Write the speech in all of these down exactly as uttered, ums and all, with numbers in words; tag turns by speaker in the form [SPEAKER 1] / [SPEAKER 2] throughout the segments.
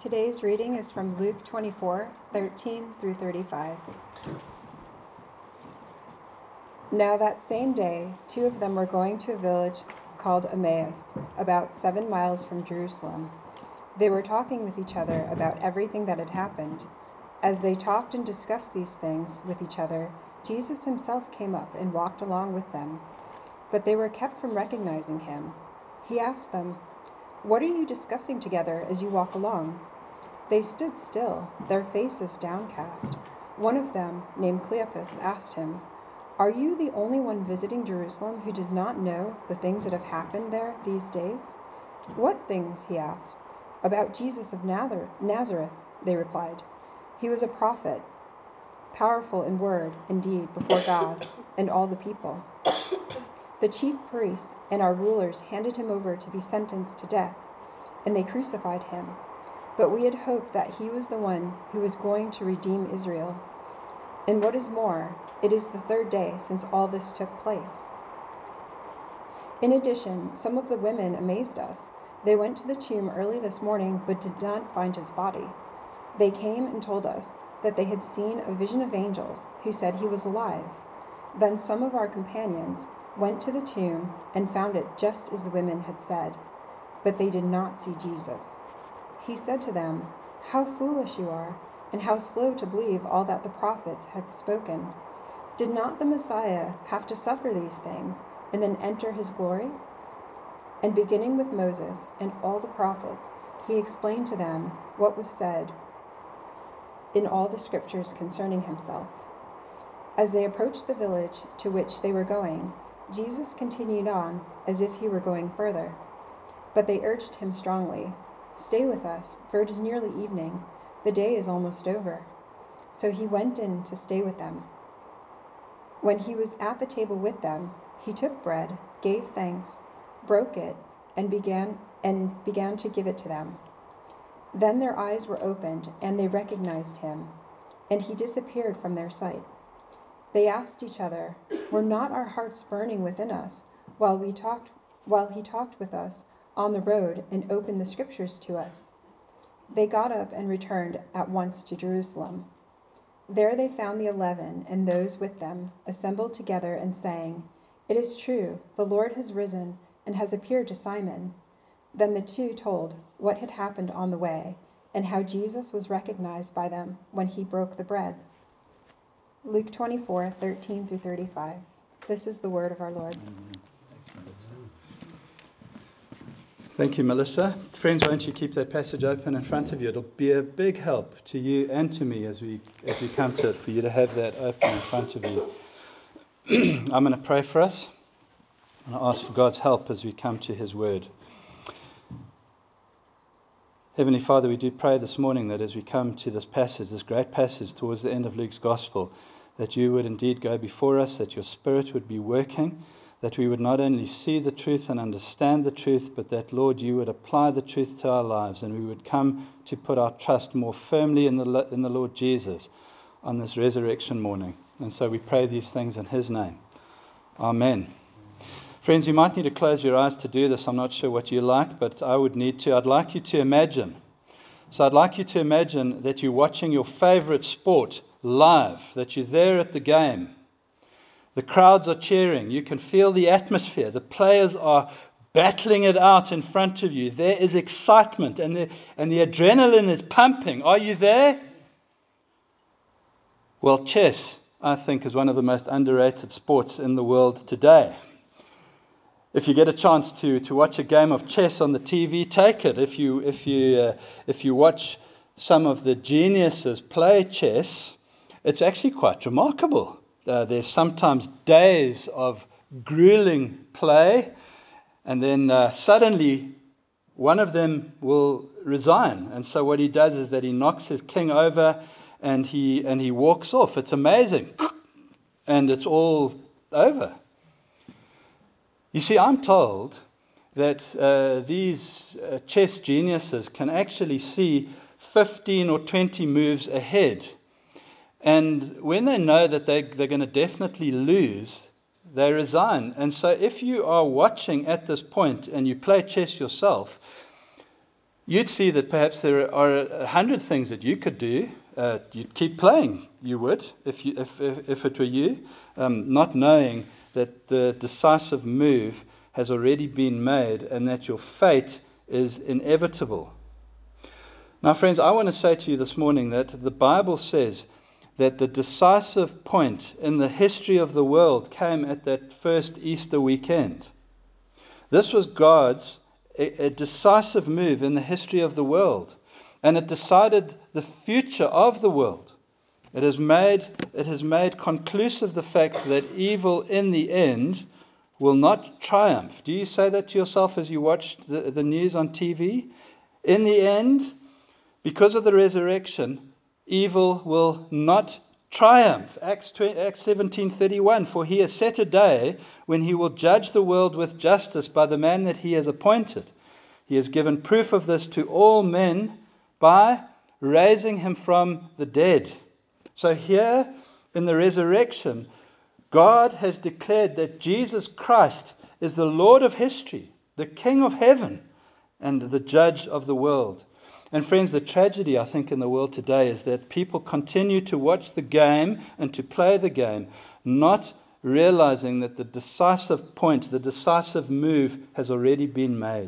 [SPEAKER 1] Today's reading is from Luke twenty-four, thirteen through thirty-five. Now that same day, two of them were going to a village called Emmaus, about seven miles from Jerusalem. They were talking with each other about everything that had happened. As they talked and discussed these things with each other, Jesus himself came up and walked along with them. But they were kept from recognizing him. He asked them, "What are you discussing together as you walk along?" They stood still, their faces downcast. One of them, named Cleopas, asked him, "Are you the only one visiting Jerusalem who does not know the things that have happened there these days?" "What things?" he asked. "About Jesus of Nazareth," they replied. "He was a prophet, powerful in word and deed before God and all the people. The chief priests and our rulers handed him over to be sentenced to death, and they crucified him. But we had hoped that he was the one who was going to redeem Israel. And what is more, it is the third day since all this took place." In addition, some of the women amazed us. They went to the tomb early this morning but did not find his body. They came and told us that they had seen a vision of angels who said he was alive. Then some of our companions went to the tomb and found it just as the women had said, but they did not see Jesus. He said to them, "How foolish you are, and how slow to believe all that the prophets had spoken. Did not the Messiah have to suffer these things and then enter his glory?" And beginning with Moses and all the prophets, he explained to them what was said in all the scriptures concerning himself. As they approached the village to which they were going, Jesus continued on as if he were going further. But they urged him strongly, "Stay with us, for it is nearly evening. The day is almost over." So he went in to stay with them. When he was at the table with them, he took bread, gave thanks, broke it, and began and began to give it to them. Then their eyes were opened, and they recognized him, and he disappeared from their sight. They asked each other, "Were not our hearts burning within us while we talked while he talked with us on the road and opened the scriptures to us?" They got up and returned at once to Jerusalem. There they found the eleven and those with them assembled together and saying, "It is true, the Lord has risen and has appeared to Simon." Then the two told what had happened on the way and how Jesus was recognized by them when he broke the bread. Luke twenty-four, thirteen through thirty-five. This is the word of our Lord.
[SPEAKER 2] Thank you, Melissa. Friends, why don't you keep that passage open in front of you? It'll be a big help to you and to me as we as we come to it, for you to have that open in front of you. I'm going to pray for us and ask for God's help as we come to his word. Heavenly Father, we do pray this morning that as we come to this passage, this great passage towards the end of Luke's Gospel, that you would indeed go before us, that your Spirit would be working, that we would not only see the truth and understand the truth, but that, Lord, you would apply the truth to our lives, and we would come to put our trust more firmly in the in the Lord Jesus on this resurrection morning. And so we pray these things in his name. Amen. Friends, you might need to close your eyes to do this. I'm not sure what you like, but I would need to. I'd like you to imagine. So I'd like you to imagine that you're watching your favorite sport live, that you're there at the game. The crowds are cheering. You can feel the atmosphere. The players are battling it out in front of you. There is excitement and the, and the adrenaline is pumping. Are you there? Well, chess, I think, is one of the most underrated sports in the world today. If you get a chance to, to watch a game of chess on the T V, take it. If you if you uh, if you watch some of the geniuses play chess, it's actually quite remarkable. Uh, there's sometimes days of grueling play, and then uh, suddenly one of them will resign. And so what he does is that he knocks his king over, and he and he walks off. It's amazing, and it's all over. You see, I'm told that uh, these uh, chess geniuses can actually see fifteen or twenty moves ahead. And when they know that they, they're going to definitely lose, they resign. And so if you are watching at this point and you play chess yourself, you'd see that perhaps there are a hundred things that you could do. Uh, you'd keep playing, you would, if, you, if, if, if it were you, um, not knowing that the decisive move has already been made and that your fate is inevitable. Now, friends, I want to say to you this morning that the Bible says that the decisive point in the history of the world came at that first Easter weekend. This was God's a, a decisive move in the history of the world, and it decided the future of the world. It has made, it has made conclusive the fact that evil in the end will not triumph. Do you say that to yourself as you watch the, the news on T V? In the end, because of the resurrection, evil will not triumph. Acts seventeen thirty-one, for he has set a day when he will judge the world with justice by the man that he has appointed. He has given proof of this to all men by raising him from the dead. So here in the resurrection, God has declared that Jesus Christ is the Lord of history, the King of heaven, and the judge of the world. And friends, the tragedy, I think, in the world today is that people continue to watch the game and to play the game, not realizing that the decisive point, the decisive move has already been made.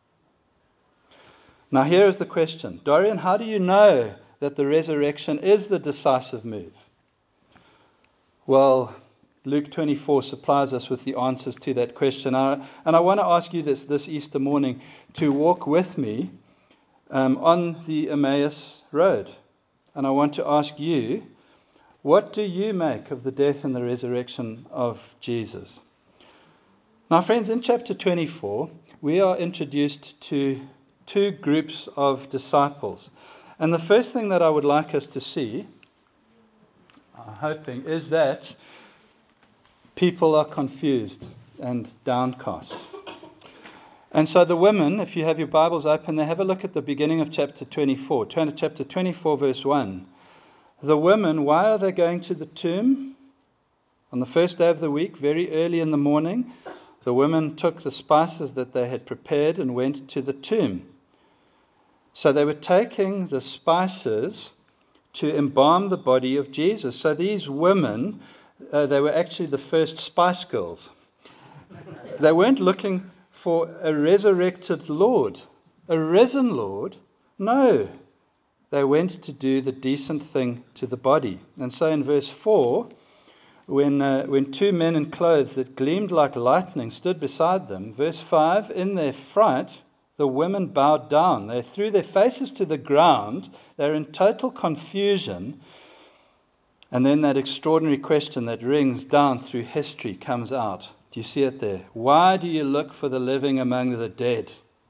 [SPEAKER 2] Now here is the question. Dorian, how do you know that the resurrection is the decisive move? Well, Luke twenty-four supplies us with the answers to that question. And I want to ask you this this Easter morning to walk with me Um, on the Emmaus Road. And I want to ask you, what do you make of the death and the resurrection of Jesus? Now, friends, in chapter twenty-four, we are introduced to two groups of disciples. And the first thing that I would like us to see, I'm hoping, is that people are confused and downcast. And so the women, if you have your Bibles open, they have a look at the beginning of chapter twenty-four. Turn to chapter twenty-four, verse one. The women, why are they going to the tomb? On the first day of the week, very early in the morning, the women took the spices that they had prepared and went to the tomb. So they were taking the spices to embalm the body of Jesus. So these women, uh, they were actually the first Spice Girls. They weren't looking for a resurrected Lord, a risen Lord. No, they went to do the decent thing to the body. And so in verse four, when uh, when two men in clothes that gleamed like lightning stood beside them, verse five, in their fright, the women bowed down. They threw their faces to the ground. They're in total confusion. And then that extraordinary question that rings down through history comes out. Do you see it there? Why do you look for the living among the dead?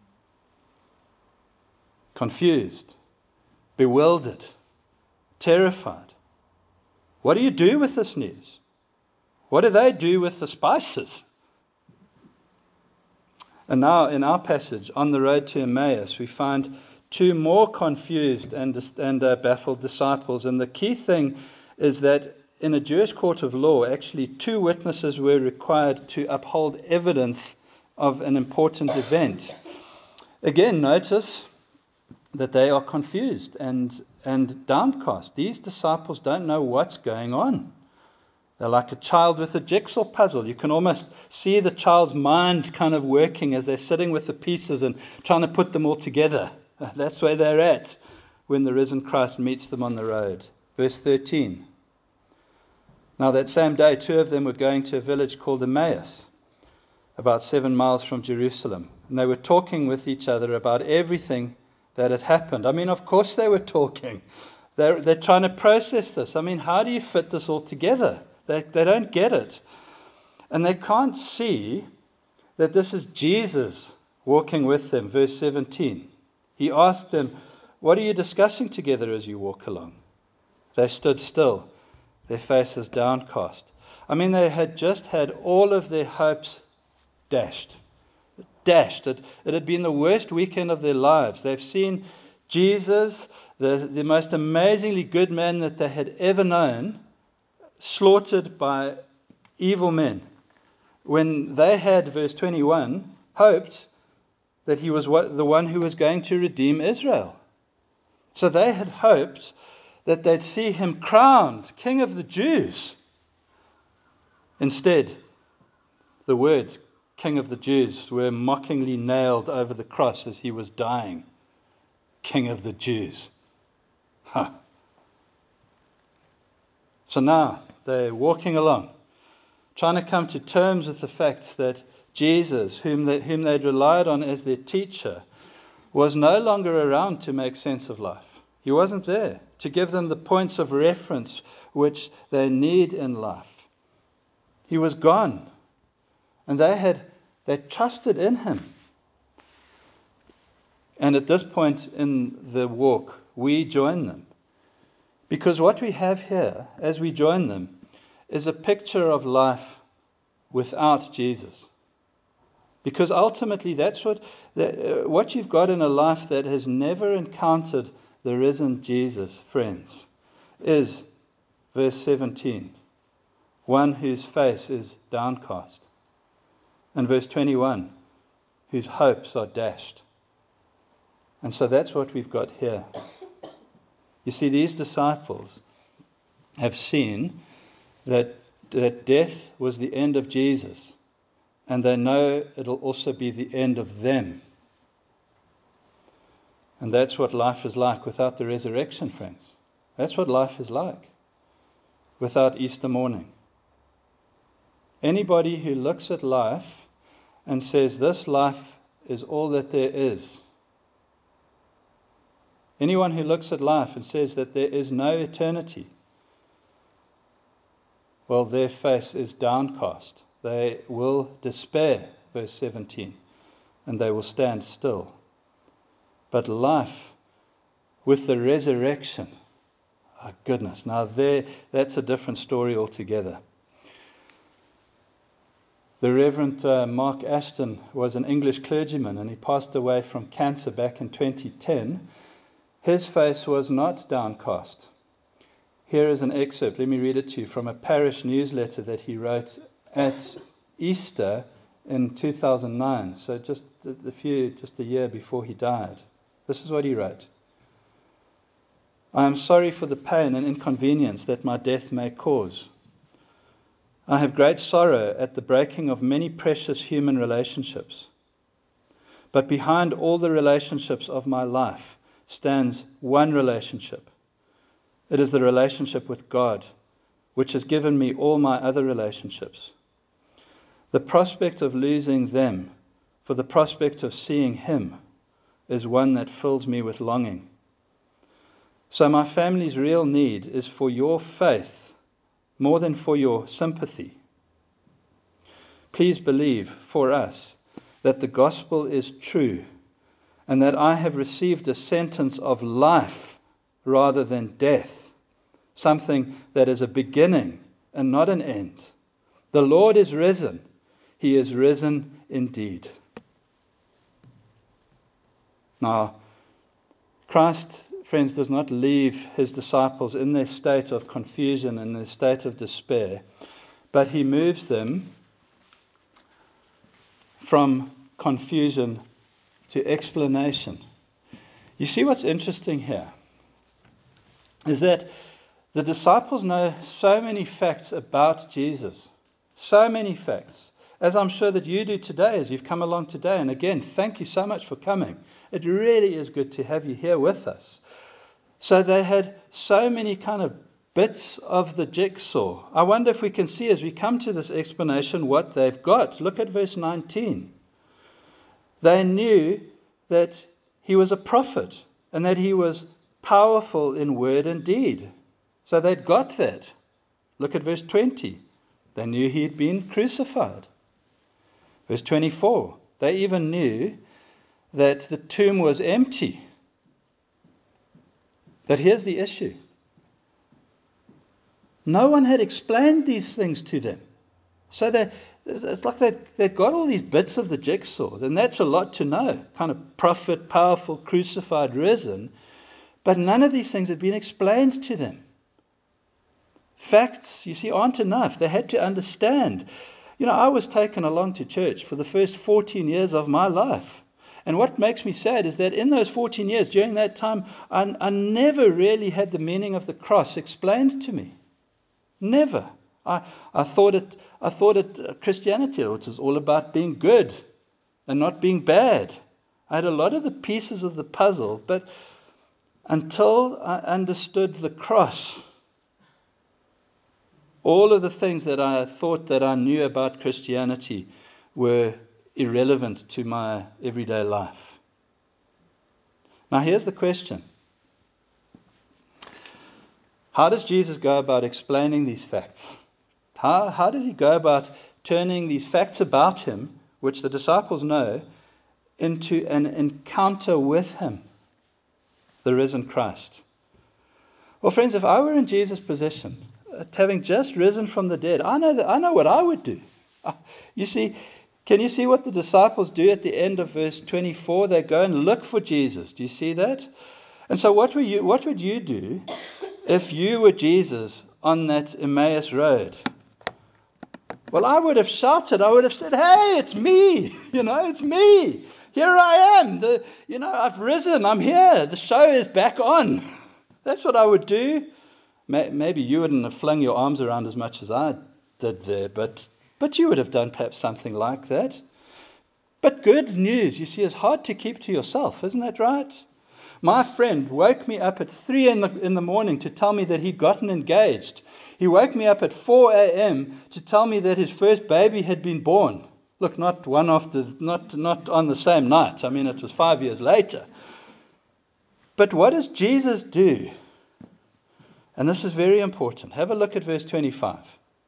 [SPEAKER 2] Confused, bewildered, terrified. What do you do with this news? What do they do with the spices? And now in our passage, on the road to Emmaus, we find two more confused and, and uh, baffled disciples. And the key thing is that in a Jewish court of law, actually two witnesses were required to uphold evidence of an important event. Again, notice that they are confused and, and downcast. These disciples don't know what's going on. They're like a child with a jigsaw puzzle. You can almost see the child's mind kind of working as they're sitting with the pieces and trying to put them all together. That's where they're at when the risen Christ meets them on the road. Verse thirteen. Now that same day, two of them were going to a village called Emmaus, about seven miles from Jerusalem. And they were talking with each other about everything that had happened. I mean, of course they were talking. They're, they're trying to process this. I mean, how do you fit this all together? They, they don't get it. And they can't see that this is Jesus walking with them. Verse seventeen. He asked them, what are you discussing together as you walk along? They stood still, their faces downcast. I mean, they had just had all of their hopes dashed. Dashed. It, it had been the worst weekend of their lives. They've seen Jesus, the, the most amazingly good man that they had ever known, slaughtered by evil men. When they had, verse twenty-one, hoped that he was what, the one who was going to redeem Israel. So they had hoped that they'd see him crowned King of the Jews. Instead, the words King of the Jews were mockingly nailed over the cross as he was dying. King of the Jews. Huh. So now they're walking along, trying to come to terms with the fact that Jesus, whom they, whom they'd relied on as their teacher, was no longer around to make sense of life. He wasn't there to give them the points of reference which they need in life. He was gone. And they had they trusted in him. And at this point in the walk, we join them. Because what we have here, as we join them, is a picture of life without Jesus. Because ultimately, that's what that, uh, what you've got in a life that has never encountered the risen Jesus, friends, is, verse seventeen, one whose face is downcast. And verse twenty-one, whose hopes are dashed. And so that's what we've got here. You see, these disciples have seen that, that death was the end of Jesus. And they know it'll also be the end of them. And that's what life is like without the resurrection, friends. That's what life is like without Easter morning. Anybody who looks at life and says, this life is all that there is. Anyone who looks at life and says that there is no eternity, well, their face is downcast. They will despair, verse seventeen, and they will stand still. But life with the resurrection, oh goodness, now there, that's a different story altogether. The Reverend uh, Mark Ashton was an English clergyman, and he passed away from cancer back in twenty ten. His face was not downcast. Here is an excerpt, let me read it to you, from a parish newsletter that he wrote at Easter in two thousand nine, so just a few, just a year before he died. This is what he wrote. I am sorry for the pain and inconvenience that my death may cause. I have great sorrow at the breaking of many precious human relationships. But behind all the relationships of my life stands one relationship. It is the relationship with God, which has given me all my other relationships. The prospect of losing them for the prospect of seeing Him is one that fills me with longing. So my family's real need is for your faith more than for your sympathy. Please believe for us that the gospel is true and that I have received a sentence of life rather than death, something that is a beginning and not an end. The Lord is risen. He is risen indeed. Now, Christ, friends, does not leave His disciples in their state of confusion and their state of despair, but He moves them from confusion to explanation. You see what's interesting here is that the disciples know so many facts about Jesus, so many facts, as I'm sure that you do today as you've come along today. And again, thank you so much for coming. It really is good to have you here with us. So they had so many kind of bits of the jigsaw. I wonder if we can see as we come to this explanation what they've got. Look at verse nineteen. They knew that He was a prophet and that He was powerful in word and deed. So they'd got that. Look at verse twenty. They knew He had been crucified. Verse twenty-four. They even knew that the tomb was empty. But here's the issue. No one had explained these things to them. So they, it's like they, they've got all these bits of the jigsaw, and that's a lot to know. Kind of prophet, powerful, crucified, risen. But none of these things had been explained to them. Facts, you see, aren't enough. They had to understand. You know, I was taken along to church for the first fourteen years of my life. And what makes me sad is that in those fourteen years, during that time, I, I never really had the meaning of the cross explained to me. Never. I, I thought it, I thought it uh, Christianity, which was all about being good and not being bad. I had a lot of the pieces of the puzzle, but until I understood the cross, all of the things that I thought that I knew about Christianity were irrelevant to my everyday life. Now here's the question. How does Jesus go about explaining these facts? How, how does he go about turning these facts about him, which the disciples know, into an encounter with him, the risen Christ? Well, friends, if I were in Jesus' position, having just risen from the dead, I know that I know what I would do. You see, can you see what the disciples do at the end of verse twenty-four? They go and look for Jesus. Do you see that? And so what would you, what would you do if you were Jesus on that Emmaus road? Well, I would have shouted. I would have said, "Hey, it's me! You know, it's me! Here I am! The, you know, I've risen. I'm here. The show is back on." That's what I would do. Maybe you wouldn't have flung your arms around as much as I did there, but but you would have done perhaps something like that. But good news, you see, is hard to keep to yourself, isn't that right? My friend woke me up at three in the in the morning to tell me that he'd gotten engaged. He woke me up at four a.m. to tell me that his first baby had been born. Look, not one after, not not on the same night. I mean, it was five years later. But what does Jesus do? And this is very important. Have a look at verse twenty-five.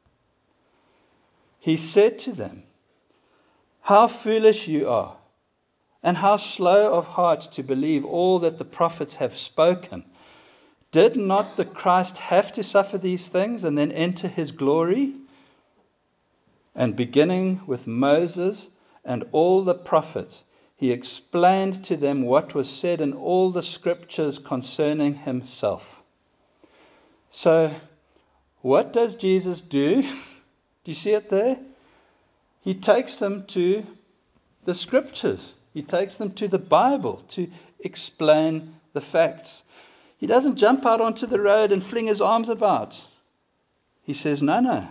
[SPEAKER 2] He said to them, "How foolish you are, and how slow of heart to believe all that the prophets have spoken. Did not the Christ have to suffer these things and then enter his glory?" And beginning with Moses and all the prophets, he explained to them what was said in all the scriptures concerning himself. So, what does Jesus do? Do you see it there? He takes them to the scriptures. He takes them to the Bible to explain the facts. He doesn't jump out onto the road and fling his arms about. He says, no, no.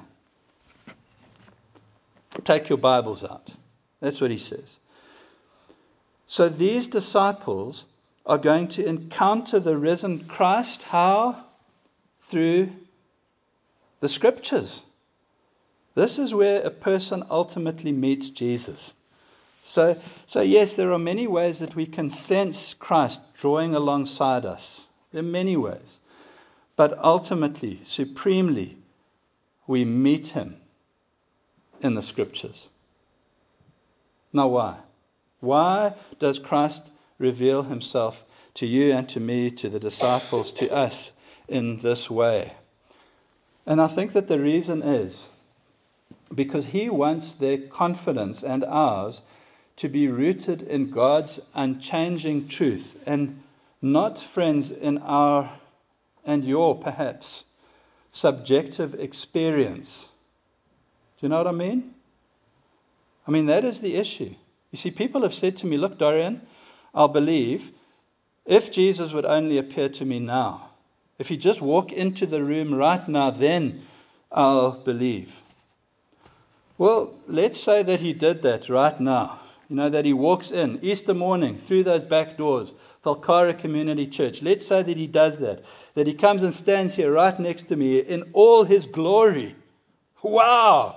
[SPEAKER 2] Take your Bibles out. That's what he says. So these disciples are going to encounter the risen Christ. How? Through the scriptures. This is where a person ultimately meets Jesus. So, so yes, there are many ways that we can sense Christ drawing alongside us. There are many ways. But ultimately, supremely, we meet him in the scriptures. Now why? Why does Christ reveal himself to you and to me, to the disciples, to us in this way? And I think that the reason is because he wants their confidence and ours to be rooted in God's unchanging truth and not, friends, in our and your, perhaps, subjective experience. Do you know what I mean? I mean, that is the issue. You see, people have said to me, look, Dorian, I'll believe if Jesus would only appear to me now. If he just walk into the room right now, then I'll believe. Well, let's say that he did that right now. You know, that he walks in Easter morning through those back doors, Falcara Community Church. Let's say that he does that. That he comes and stands here right next to me in all his glory. Wow!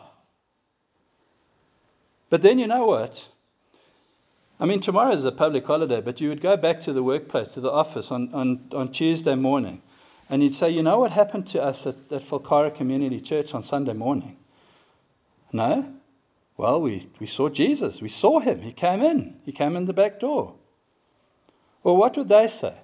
[SPEAKER 2] But then you know what? I mean, tomorrow is a public holiday, but you would go back to the workplace, to the office on, on, on Tuesday morning, and you'd say, you know what happened to us at, at Falcara Community Church on Sunday morning? No? Well, we, we saw Jesus. We saw him. He came in. He came in the back door. Well, what would they say?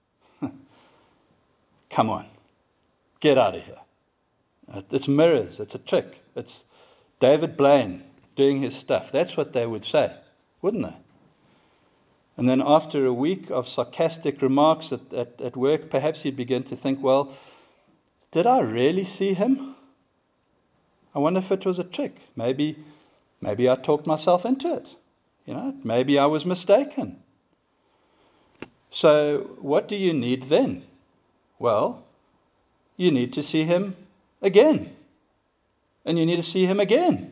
[SPEAKER 2] Come on. Get out of here. It's mirrors. It's a trick. It's David Blaine doing his stuff. That's what they would say, wouldn't they? And then after a week of sarcastic remarks at, at, at work, perhaps you'd begin to think, well, did I really see him? I wonder if it was a trick. Maybe, maybe I talked myself into it. You know, maybe I was mistaken. So what do you need then? Well, you need to see him again. And you need to see him again.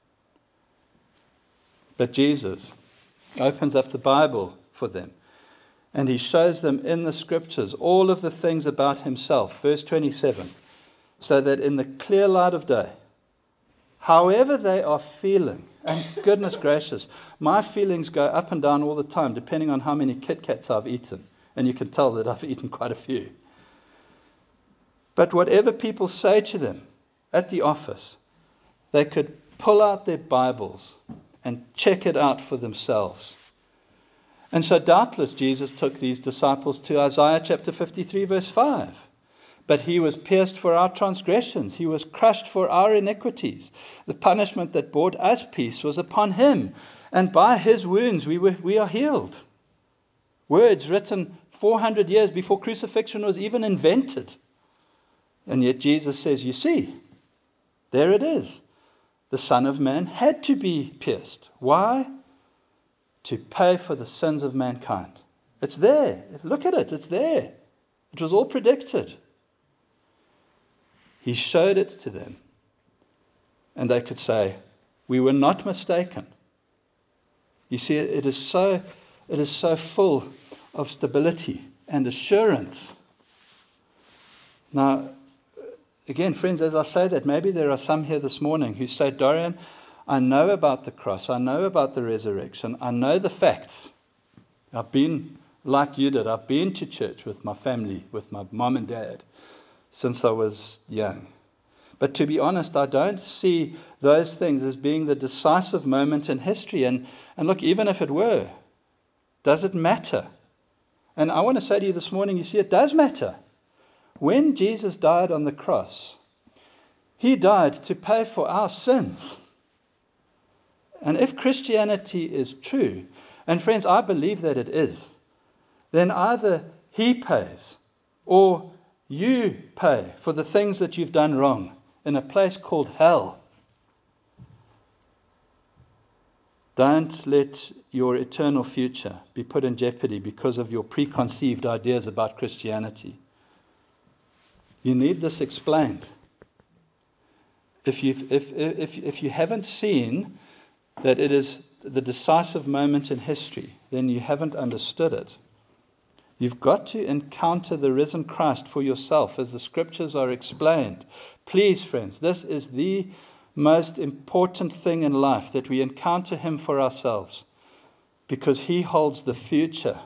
[SPEAKER 2] But Jesus opens up the Bible for them. And he shows them in the scriptures all of the things about himself. Verse twenty-seven. So that in the clear light of day, however they are feeling, and goodness gracious, my feelings go up and down all the time, depending on how many Kit Kats I've eaten. And you can tell that I've eaten quite a few. But whatever people say to them at the office, they could pull out their Bibles and check it out for themselves. And so doubtless Jesus took these disciples to Isaiah chapter fifty-three, verse five. But he was pierced for our transgressions. He was crushed for our iniquities. The punishment that brought us peace was upon him. And by his wounds we were, we are healed. Words written four hundred years before crucifixion was even invented. And yet Jesus says, you see, there it is. The Son of Man had to be pierced. Why? To pay for the sins of mankind. It's there. Look at it. It's there. It was all predicted. He showed it to them. And they could say, we were not mistaken. You see, it is so, it is so full of stability and assurance. Now, again, friends, as I say that, maybe there are some here this morning who say, Dorian, I know about the cross. I know about the resurrection. I know the facts. I've been, like you did, I've been to church with my family, with my mom and dad, since I was young. But to be honest, I don't see those things as being the decisive moment in history. And, and look, even if it were, does it matter? And I want to say to you this morning, you see, it does matter. When Jesus died on the cross, he died to pay for our sins. And if Christianity is true, and friends, I believe that it is, then either he pays or you pay for the things that you've done wrong in a place called hell. Don't let your eternal future be put in jeopardy because of your preconceived ideas about Christianity. You need this explained. If you if if if you haven't seen that it is the decisive moment in history, then you haven't understood it. You've got to encounter the risen Christ for yourself as the scriptures are explained. Please, friends, this is the most important thing in life, that we encounter him for ourselves, because he holds the future.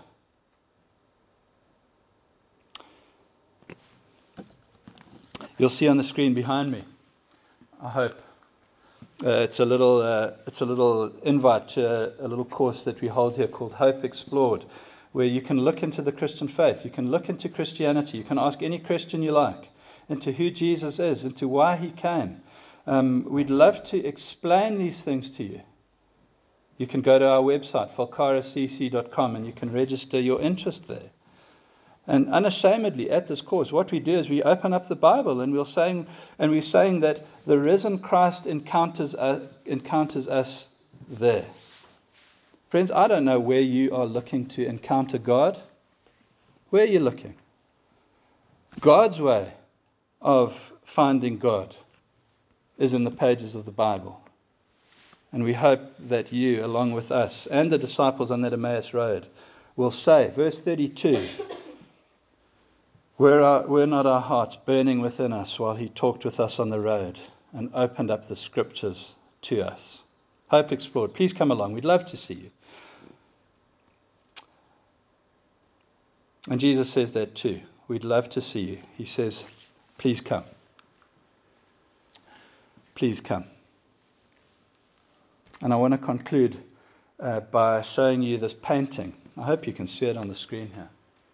[SPEAKER 2] You'll see on the screen behind me, I hope, uh, it's a little uh, it's a little invite to a, a little course that we hold here called Hope Explored, where you can look into the Christian faith, you can look into Christianity, you can ask any Christian you like into who Jesus is, into why he came. Um, we'd love to explain these things to you. You can go to our website, falcara c c dot com, and you can register your interest there. And unashamedly, at this course, what we do is we open up the Bible, and we're saying, and we're saying that the risen Christ encounters us, encounters us there. Friends, I don't know where you are looking to encounter God. Where are you looking? God's way of finding God is in the pages of the Bible. And we hope that you, along with us and the disciples on that Emmaus Road, will say, verse thirty-two, Were, our, were not our hearts burning within us while he talked with us on the road and opened up the scriptures to us? Hope Explored. Please come along. We'd love to see you. And Jesus says that too. We'd love to see you. He says, please come. Please come. And I want to conclude uh, by showing you this painting. I hope you can see it on the screen here.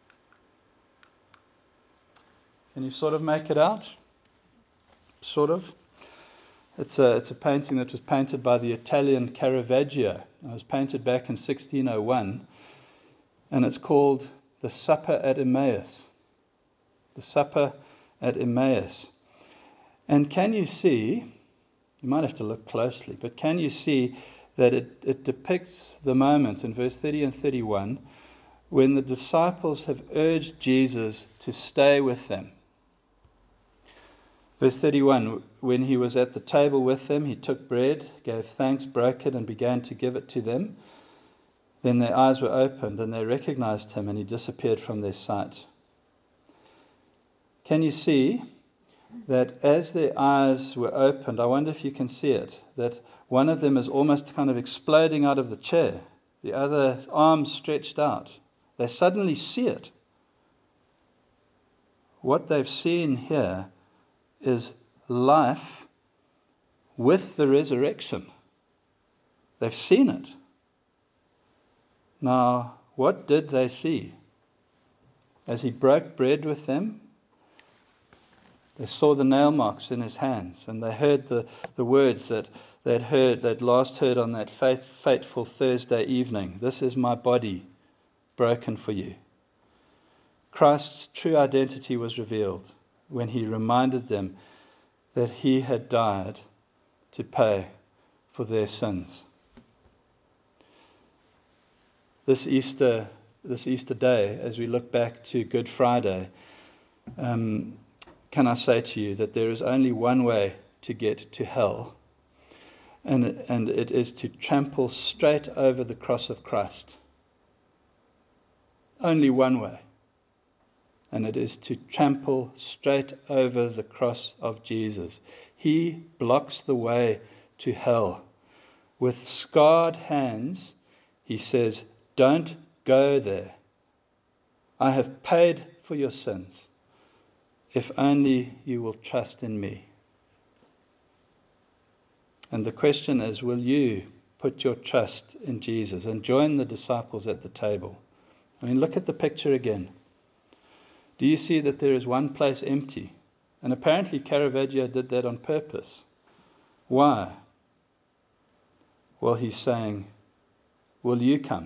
[SPEAKER 2] Can you sort of make it out? Sort of. It's a, it's a painting that was painted by the Italian Caravaggio. It was painted back in sixteen oh one. And it's called The Supper at Emmaus. The Supper at Emmaus. And can you see, you might have to look closely, but can you see that it, it depicts the moment in verse thirty and thirty-one when the disciples have urged Jesus to stay with them. Verse thirty-one, when he was at the table with them, he took bread, gave thanks, broke it, and began to give it to them. Then their eyes were opened, and they recognized him, and he disappeared from their sight. Can you see that as their eyes were opened, I wonder if you can see it, that one of them is almost kind of exploding out of the chair, the other arm stretched out. They suddenly see it. What they've seen here is life with the resurrection. They've seen it. Now, what did they see? As he broke bread with them, they saw the nail marks in his hands, and they heard the, the words that they'd heard, they'd last heard on that faith, fateful Thursday evening. This is my body broken for you. Christ's true identity was revealed when he reminded them that he had died to pay for their sins. This Easter, this Easter day, as we look back to Good Friday, um, can I say to you that there is only one way to get to hell, and, and it is to trample straight over the cross of Christ. Only one way. And it is to trample straight over the cross of Jesus. He blocks the way to hell. With scarred hands, he says, don't go there. I have paid for your sins. If only you will trust in me. And the question is, will you put your trust in Jesus and join the disciples at the table? I mean, look at the picture again. Do you see that there is one place empty? And apparently Caravaggio did that on purpose. Why? Well, he's saying, will you come?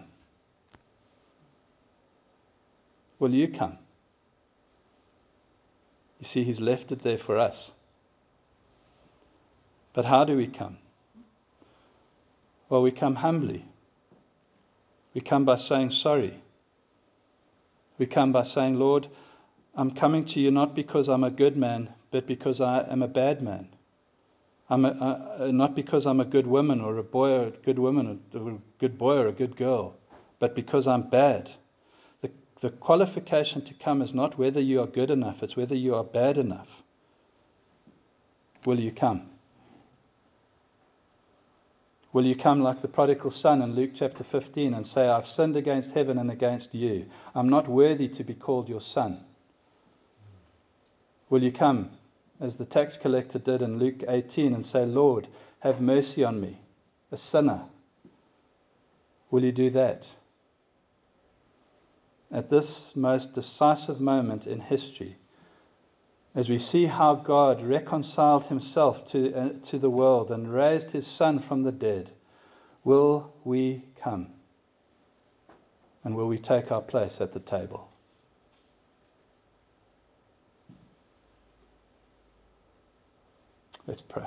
[SPEAKER 2] Will you come? You see, he's left it there for us. But how do we come? Well, we come humbly. We come by saying sorry. We come by saying, Lord, I'm coming to you not because I'm a good man, but because I am a bad man. I'm a, uh, not because I'm a good woman or a boy or a good woman or a good boy or a good girl, but because I'm bad. The, the qualification to come is not whether you are good enough, it's whether you are bad enough. Will you come? Will you come like the prodigal son in Luke chapter fifteen and say, I've sinned against heaven and against you. I'm not worthy to be called your son. Will you come, as the tax collector did in Luke eighteen, and say, Lord, have mercy on me, a sinner? Will you do that? At this most decisive moment in history, as we see how God reconciled himself to, uh, to the world and raised his Son from the dead, will we come? And will we take our place at the table? Let's pray.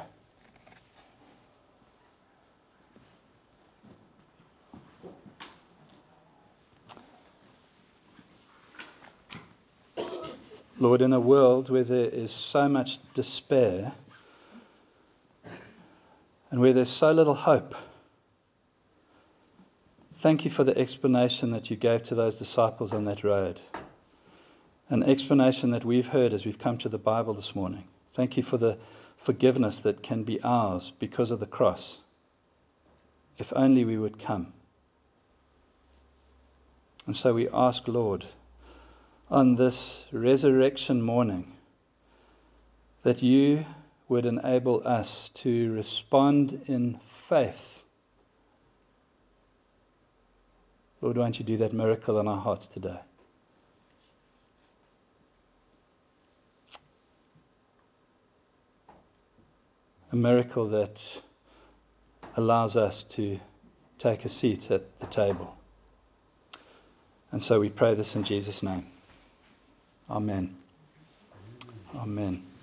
[SPEAKER 2] Lord, in a world where there is so much despair and where there's so little hope, thank you for the explanation that you gave to those disciples on that road. An explanation that we've heard as we've come to the Bible this morning. Thank you for the forgiveness that can be ours because of the cross. If only we would come. And so we ask, Lord, on this resurrection morning, that you would enable us to respond in faith. Lord, won't you do that miracle in our hearts today? A miracle that allows us to take a seat at the table. And so we pray this in Jesus' name. Amen. Amen.